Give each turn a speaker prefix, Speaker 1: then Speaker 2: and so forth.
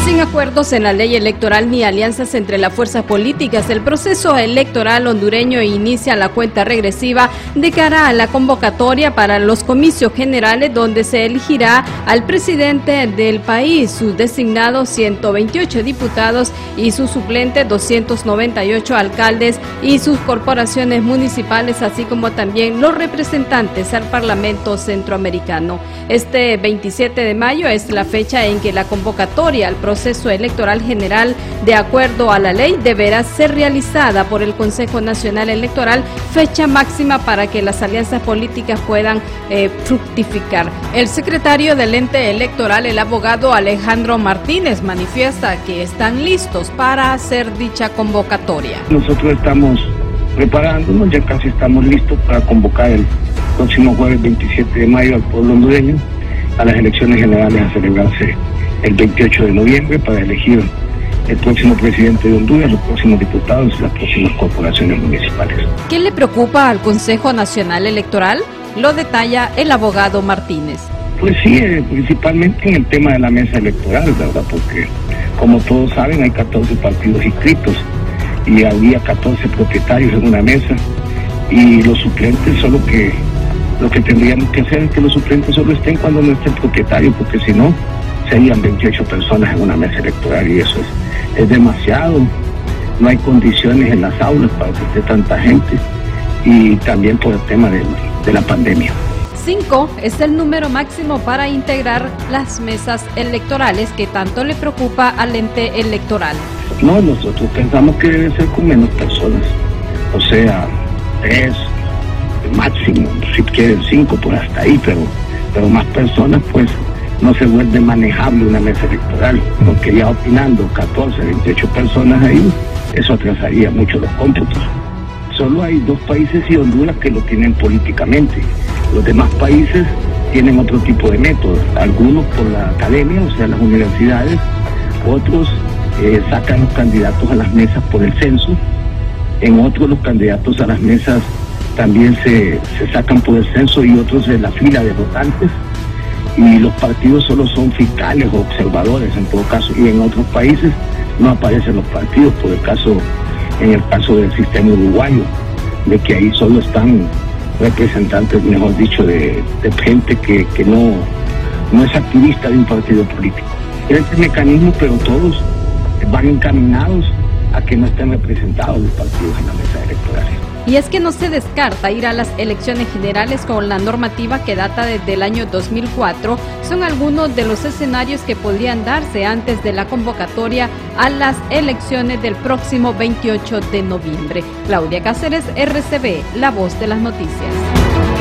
Speaker 1: Sin acuerdos en la ley electoral ni alianzas entre las fuerzas políticas, el proceso electoral hondureño inicia la cuenta regresiva de cara a la convocatoria para los comicios generales, donde se elegirá al presidente del país, sus designados 128 diputados y sus suplentes 298 alcaldes y sus corporaciones municipales, así como también los representantes al Parlamento Centroamericano. Este 27 de mayo es la fecha en que la convocatoria al proceso electoral general, de acuerdo a la ley, deberá ser realizada por el Consejo Nacional Electoral, fecha máxima para que las alianzas políticas puedan fructificar. El secretario del ente electoral, el abogado Alejandro Martínez, manifiesta que están listos para hacer dicha convocatoria.
Speaker 2: Nosotros estamos preparándonos, ya casi estamos listos para convocar el próximo jueves 27 de mayo al pueblo hondureño a las elecciones generales a celebrarse el 28 de noviembre para elegir el próximo presidente de Honduras, los próximos diputados y las próximas corporaciones municipales.
Speaker 1: ¿Qué le preocupa al Consejo Nacional Electoral? Lo detalla el abogado Martínez.
Speaker 2: Pues sí, principalmente en el tema de la mesa electoral, ¿verdad? Porque, como todos saben, hay 14 partidos inscritos y había 14 propietarios en una mesa, y los suplentes lo que tendríamos que hacer es que los suplentes solo estén cuando no esté el propietario, porque si no, serían 28 personas en una mesa electoral y eso es demasiado. No hay condiciones en las aulas para que esté tanta gente, y también por el tema de la pandemia.
Speaker 1: 5 es el número máximo para integrar las mesas electorales que tanto le preocupa al ente electoral.
Speaker 2: No, nosotros pensamos que debe ser con menos personas, o sea, 3 máximo, si quieren 5 por hasta ahí, pero más personas pues no se vuelve manejable una mesa electoral, porque ya opinando 14, 28 personas ahí, eso atrasaría mucho los cómputos. Solo hay 2 países y Honduras que lo tienen políticamente. Los demás países tienen otro tipo de métodos, algunos por la academia, o sea, las universidades, otros sacan los candidatos a las mesas por el censo, en otros los candidatos a las mesas también se sacan por el censo y otros de la fila de votantes, y los partidos solo son fiscales o observadores en todo caso, y en otros países no aparecen los partidos, en el caso del sistema uruguayo, de que ahí solo están representantes, mejor dicho, de gente que no es activista de un partido político. Este mecanismo, pero todos van encaminados a que no estén representados los partidos en la mesa electoral.
Speaker 1: Y es que no se descarta ir a las elecciones generales con la normativa que data desde el año 2004. Son algunos de los escenarios que podrían darse antes de la convocatoria a las elecciones del próximo 28 de noviembre. Claudia Cáceres, RCB, La Voz de las Noticias.